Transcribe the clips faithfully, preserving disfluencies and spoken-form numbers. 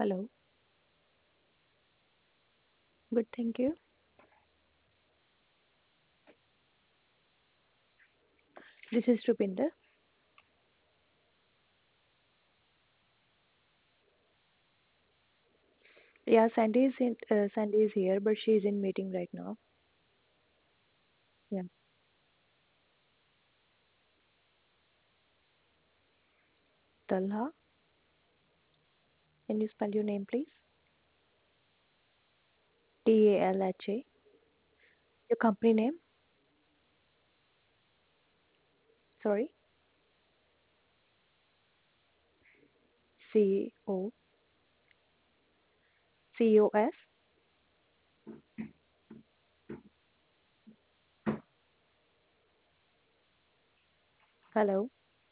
Hello. Good, thank you. This is Rupinder. Yeah, Sandy is in, uh, Sandy is here, but she is in meeting right now. Yeah. Talha, can you spell your name, please? T A L H A. Your company name? Sorry. C O C O S. Hello.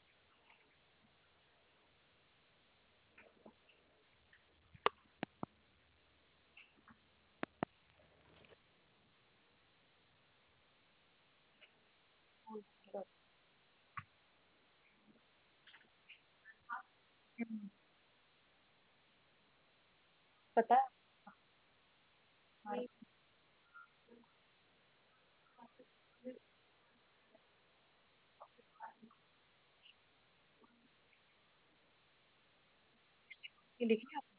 पता है ये लिखी है